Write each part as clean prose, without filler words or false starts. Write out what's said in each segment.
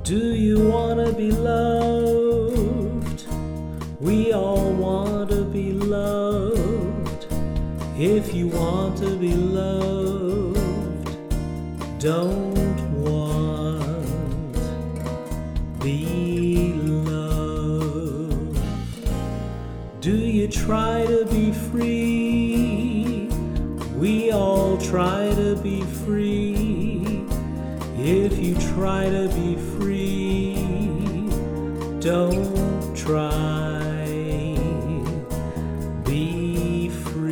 Do you wanna be loved? We all want to be loved. If you want to be loved, don't want, be loved. Do you try to be free? We all try to be free. If you try to be free, don't try, be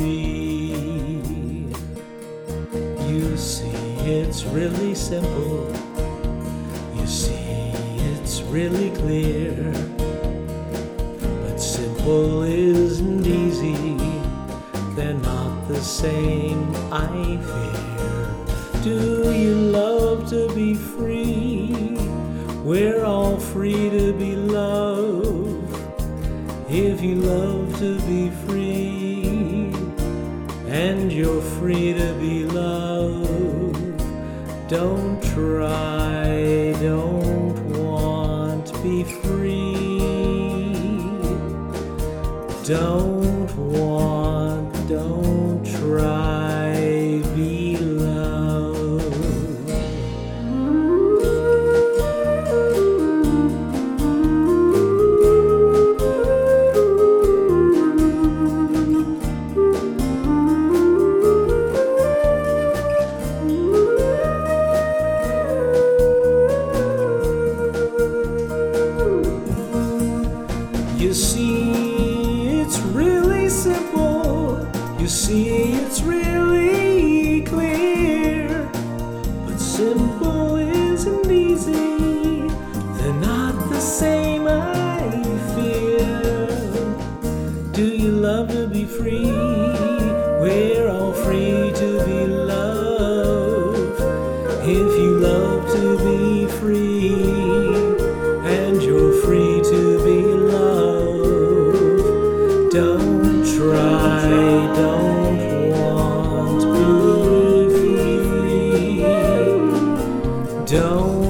free. You see, it's really simple. You see, it's really clear. But simple isn't easy. They're not the same, I fear. Do you love to be free? We're all free to be loved. If you love to be free, and you're free to be loved, don't try, don't want, be free. Don't want, don't try, be loved. You see, it's really simple. You see, it's really clear. But simple isn't easy. They're not the same, I fear. Do you love to be free? We're all free to be loved. If you love to be free, and you're free to be loved, don't try, don't want, be free. Don't